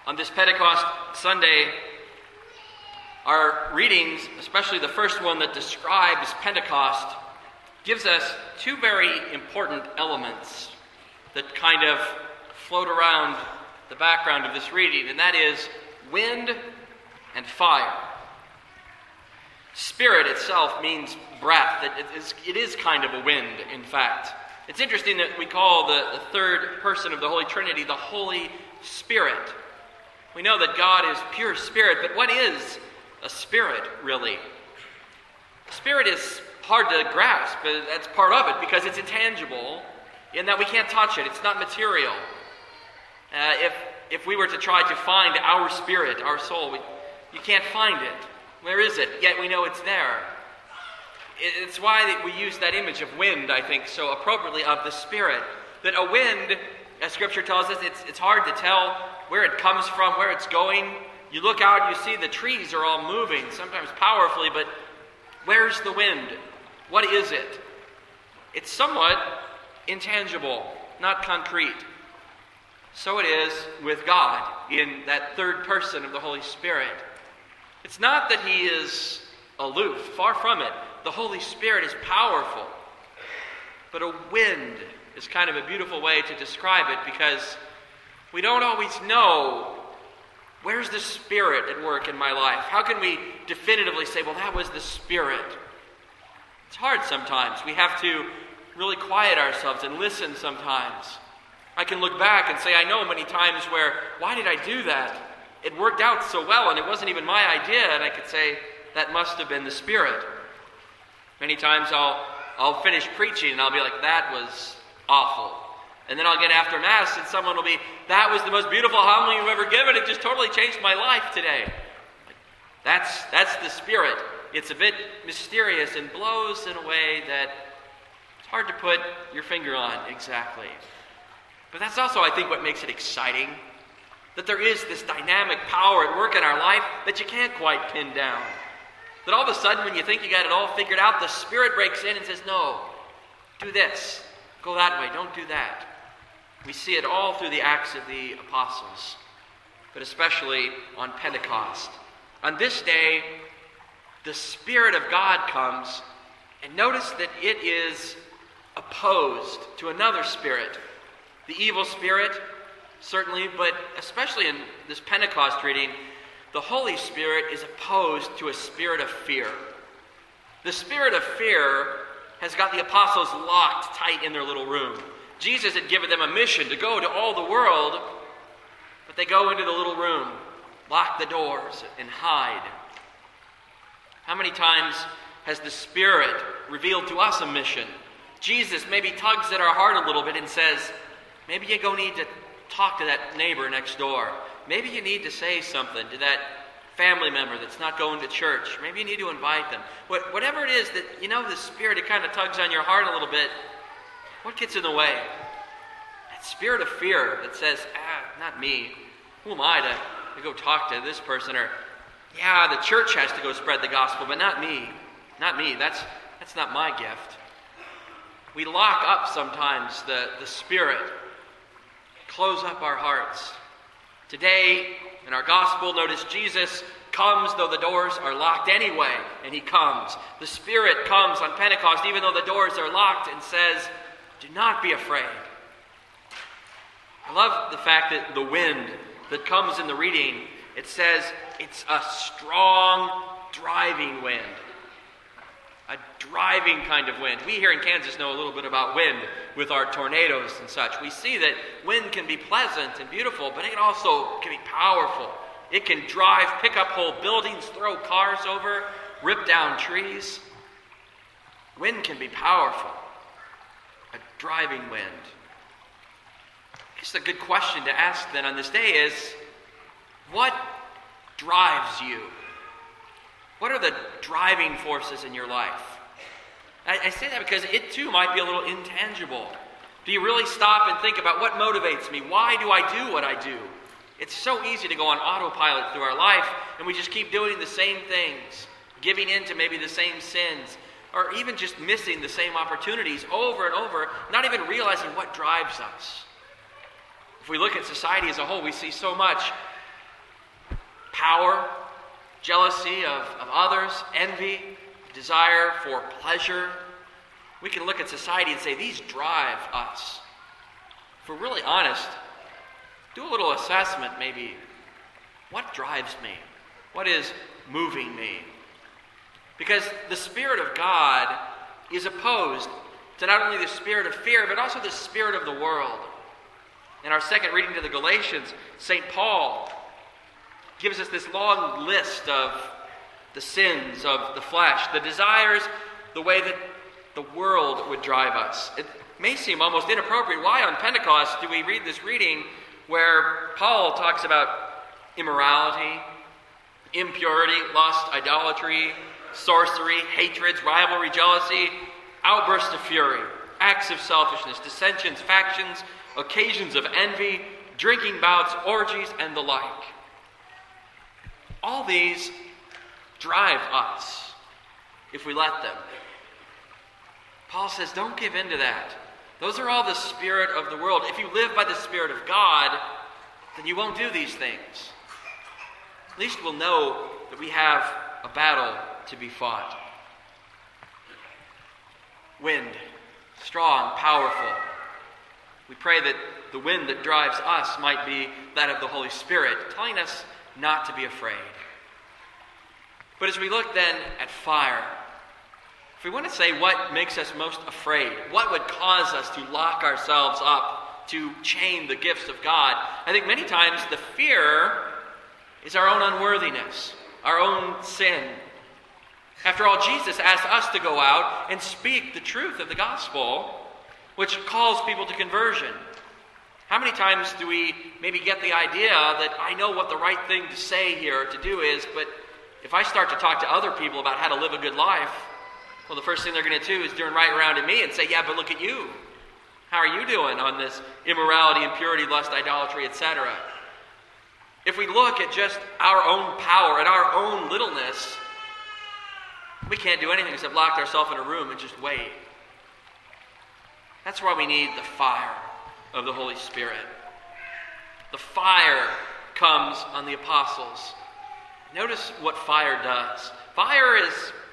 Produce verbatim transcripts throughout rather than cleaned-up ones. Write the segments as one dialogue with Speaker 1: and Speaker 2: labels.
Speaker 1: On this Pentecost Sunday, our readings, especially the first one that describes Pentecost, gives us two very important elements that kind of float around the background of this reading, and that is wind and fire. Spirit itself means breath. It is, it is kind of a wind, in fact. It's interesting that we call the, the third person of the Holy Trinity the Holy Spirit. We know that God is pure spirit, but what is a spirit, really? Spirit is hard to grasp, but that's part of it because it's intangible in that we can't touch it. It's not material. Uh, if if we were to try to find our spirit, our soul, we, you can't find it. Where is it? Yet we know it's there. It's why we use that image of wind, I think, so appropriately of the Spirit. That a wind, as Scripture tells us, it's, it's hard to tell where it comes from, where it's going. You look out, you see the trees are all moving, sometimes powerfully, but where's the wind? What is it? It's somewhat intangible, not concrete. So it is with God in that third person of the Holy Spirit. It's not that he is aloof, far from it. The Holy Spirit is powerful. But a wind is kind of a beautiful way to describe it because we don't always know where's the Spirit at work in my life. How can we definitively say, well, that was the Spirit? It's hard sometimes. We have to really quiet ourselves and listen sometimes. I can look back and say, I know many times where, why did I do that? It worked out so well and it wasn't even my idea, and I could say, that must have been the Spirit. Many times I'll I'll finish preaching and I'll be like, that was awful. And then I'll get after Mass and someone will be, that was the most beautiful homily you've ever given. It just totally changed my life today. Like, that's that's the Spirit. It's a bit mysterious and blows in a way that it's hard to put your finger on exactly. But that's also, I think, what makes it exciting. That there is this dynamic power at work in our life that you can't quite pin down. That all of a sudden, when you think you got it all figured out, the Spirit breaks in and says, no, do this. Go that way. Don't do that. We see it all through the Acts of the Apostles, but especially on Pentecost. On this day, the Spirit of God comes, and notice that it is opposed to another spirit. The evil spirit, certainly, but especially in this Pentecost reading, the Holy Spirit is opposed to a spirit of fear. The spirit of fear has got the apostles locked tight in their little room. Jesus had given them a mission to go to all the world, but they go into the little room, lock the doors, and hide. How many times has the Spirit revealed to us a mission? Jesus maybe tugs at our heart a little bit and says, maybe you go need to talk to that neighbor next door. Maybe you need to say something to that family member that's not going to church. Maybe you need to invite them. What, whatever it is that, you know, the Spirit, it kind of tugs on your heart a little bit. What gets in the way? That spirit of fear that says, ah, not me. Who am I to, to go talk to this person? Or, yeah, the church has to go spread the gospel, but not me. Not me. That's, that's not my gift. We lock up sometimes the, the Spirit. Close up our hearts. Today, in our gospel, notice Jesus comes though the doors are locked anyway, and he comes. The Spirit comes on Pentecost even though the doors are locked and says, do not be afraid. I love the fact that the wind that comes in the reading, it says it's a strong, driving wind. A driving kind of wind. We here in Kansas know a little bit about wind with our tornadoes and such. We see that wind can be pleasant and beautiful, but it can also can be powerful. It can drive, pick up whole buildings, throw cars over, rip down trees. Wind can be powerful. A driving wind. I guess a good question to ask then on this day is, what drives you? What are the driving forces in your life? I, I say that because it too might be a little intangible. Do you really stop and think about what motivates me? Why do I do what I do? It's so easy to go on autopilot through our life, and we just keep doing the same things, giving in to maybe the same sins, or even just missing the same opportunities over and over, not even realizing what drives us. If we look at society as a whole, we see so much power, jealousy of, of others, envy, desire for pleasure. We can look at society and say, these drive us. If we're really honest, do a little assessment maybe. What drives me? What is moving me? Because the Spirit of God is opposed to not only the spirit of fear, but also the spirit of the world. In our second reading to the Galatians, Saint Paul gives us this long list of the sins of the flesh, the desires, the way that the world would drive us. It may seem almost inappropriate. Why on Pentecost do we read this reading where Paul talks about immorality, impurity, lust, idolatry, sorcery, hatreds, rivalry, jealousy, outbursts of fury, acts of selfishness, dissensions, factions, occasions of envy, drinking bouts, orgies, and the like. All these drive us if we let them. Paul says, don't give in to that. Those are all the spirit of the world. If you live by the Spirit of God, then you won't do these things. At least we'll know that we have a battle to be fought. Wind, strong, powerful. We pray that the wind that drives us might be that of the Holy Spirit, telling us not to be afraid. But as we look then at fire, if we want to say what makes us most afraid, what would cause us to lock ourselves up, to chain the gifts of God, I think many times the fear is our own unworthiness, our own sin. After all, Jesus asked us to go out and speak the truth of the gospel, which calls people to conversion. How many times do we maybe get the idea that I know what the right thing to say here, to do is, but if I start to talk to other people about how to live a good life, well, the first thing they're going to do is turn right around to me and say, yeah, but look at you. How are you doing on this immorality, impurity, lust, idolatry, et cetera? If we look at just our own power and our own littleness, we can't do anything except lock ourselves in a room and just wait. That's why we need the fire of the Holy Spirit. The fire comes on the apostles. Notice what fire does. Fire is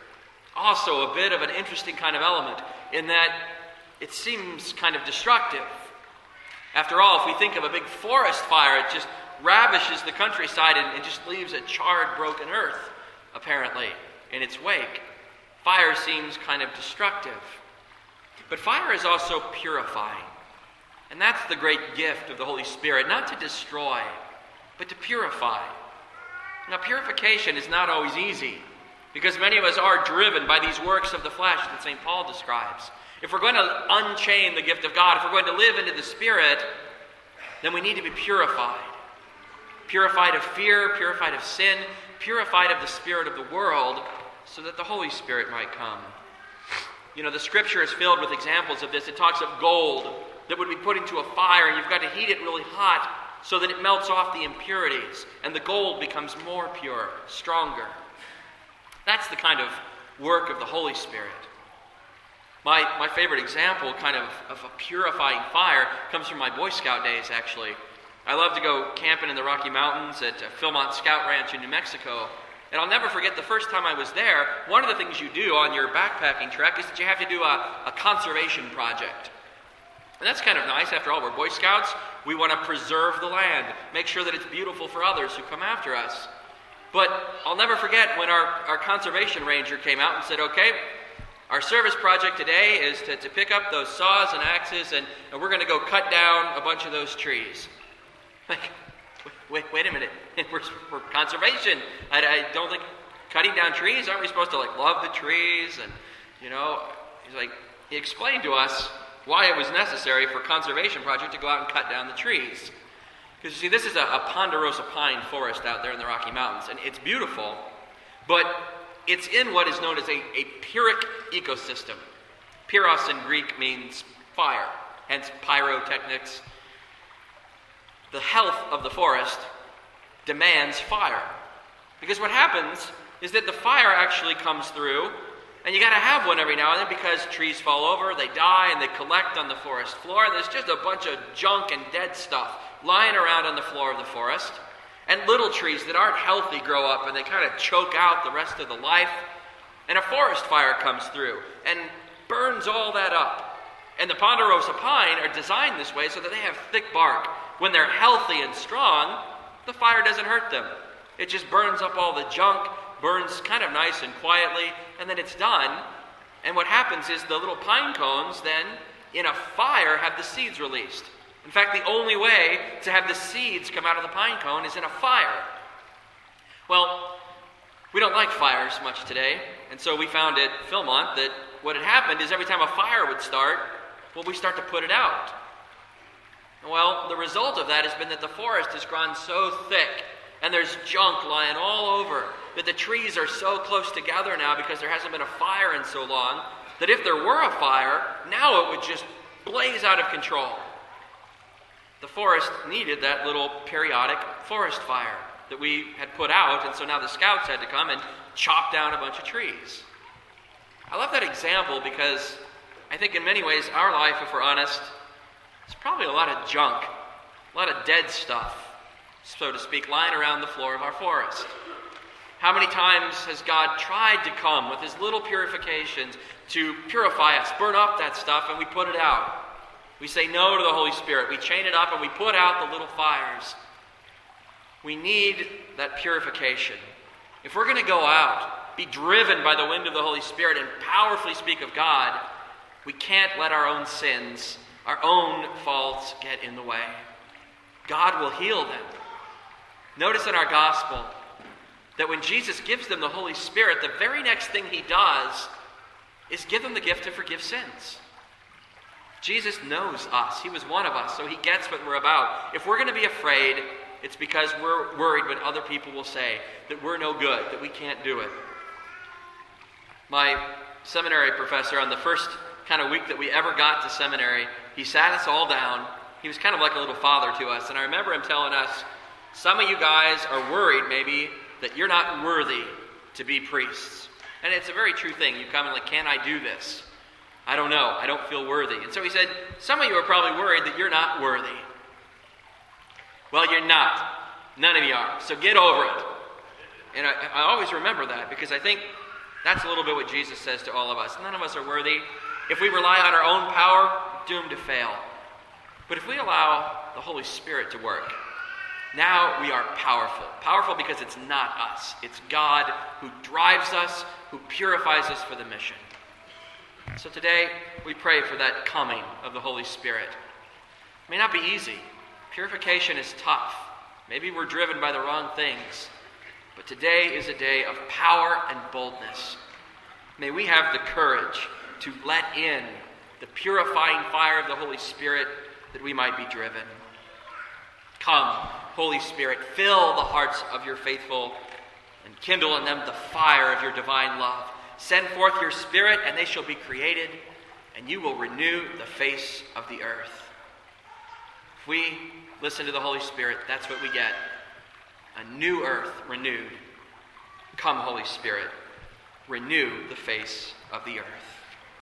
Speaker 1: also a bit of an interesting kind of element in that it seems kind of destructive. After all, if we think of a big forest fire, it just ravishes the countryside and it just leaves a charred, broken earth, apparently, in its wake. Fire seems kind of destructive. But fire is also purifying. And that's the great gift of the Holy Spirit, not to destroy, but to purify. Now, purification is not always easy, because many of us are driven by these works of the flesh that Saint Paul describes. If we're going to unchain the gift of God, if we're going to live into the Spirit, then we need to be purified. Purified of fear, purified of sin, purified of the spirit of the world, so that the Holy Spirit might come. You know, the Scripture is filled with examples of this. It talks of gold that would be put into a fire, and you've got to heat it really hot so that it melts off the impurities, and the gold becomes more pure, stronger. That's the kind of work of the Holy Spirit. My, my favorite example kind of, of a purifying fire comes from my Boy Scout days, actually. I love to go camping in the Rocky Mountains at Philmont Scout Ranch in New Mexico. And I'll never forget the first time I was there, one of the things you do on your backpacking trek is that you have to do a, a conservation project. And that's kind of nice. After all, we're Boy Scouts. We want to preserve the land, make sure that it's beautiful for others who come after us. But I'll never forget when our, our conservation ranger came out and said, okay, our service project today is to, to pick up those saws and axes, and, and we're going to go cut down a bunch of those trees. Like, wait, wait a minute. We're, we're conservation. I, I don't think cutting down trees, aren't we supposed to like love the trees? And, you know, he's like, he explained to us why it was necessary for conservation project to go out and cut down the trees. Because you see, this is a, a ponderosa pine forest out there in the Rocky Mountains, and it's beautiful, but it's in what is known as a, a pyrrhic ecosystem. Pyros in Greek means fire, hence pyrotechnics. The health of the forest demands fire. Because what happens is that the fire actually comes through, and you got to have one every now and then because trees fall over, they die, and they collect on the forest floor, and there's just a bunch of junk and dead stuff lying around on the floor of the forest. And little trees that aren't healthy grow up and they kind of choke out the rest of the life. And a forest fire comes through and burns all that up. And the ponderosa pine are designed this way so that they have thick bark. When they're healthy and strong, the fire doesn't hurt them. It just burns up all the junk, burns kind of nice and quietly, and then it's done. And what happens is the little pine cones then, in a fire, have the seeds released. In fact, the only way to have the seeds come out of the pine cone is in a fire. Well, we don't like fires much today, and so we found at Philmont that what had happened is every time a fire would start, well, we start to put it out. Well, the result of that has been that the forest has grown so thick, and there's junk lying all over, that the trees are so close together now because there hasn't been a fire in so long, that if there were a fire, now it would just blaze out of control. The forest needed that little periodic forest fire that we had put out, and so now the scouts had to come and chop down a bunch of trees. I love that example because I think in many ways our life, if we're honest, is probably a lot of junk, a lot of dead stuff, so to speak, lying around the floor of our forest. How many times has God tried to come with his little purifications to purify us, burn up that stuff, and we put it out? We say no to the Holy Spirit. We chain it up and we put out the little fires. We need that purification. If we're going to go out, be driven by the wind of the Holy Spirit and powerfully speak of God, we can't let our own sins, our own faults get in the way. God will heal them. Notice in our gospel that when Jesus gives them the Holy Spirit, the very next thing he does is give them the gift to forgive sins. Jesus knows us. He was one of us, so he gets what we're about. If we're going to be afraid, it's because we're worried what other people will say, that we're no good, that we can't do it. My seminary professor, on the first kind of week that we ever got to seminary, he sat us all down. He was kind of like a little father to us, and I remember him telling us, some of you guys are worried maybe that you're not worthy to be priests. And it's a very true thing. You come and like, can I do this? I don't know. I don't feel worthy. And so he said, some of you are probably worried that you're not worthy. Well, you're not. None of you are. So get over it. And I, I always remember that because I think that's a little bit what Jesus says to all of us. None of us are worthy. If we rely on our own power, doomed to fail. But if we allow the Holy Spirit to work, now we are powerful. Powerful because it's not us. It's God who drives us, who purifies us for the mission. So today, we pray for that coming of the Holy Spirit. It may not be easy. Purification is tough. Maybe we're driven by the wrong things. But today is a day of power and boldness. May we have the courage to let in the purifying fire of the Holy Spirit that we might be driven. Come, Holy Spirit, fill the hearts of your faithful and kindle in them the fire of your divine love. Send forth your Spirit, and they shall be created, and you will renew the face of the earth. If we listen to the Holy Spirit, that's what we get. A new earth renewed. Come, Holy Spirit, renew the face of the earth.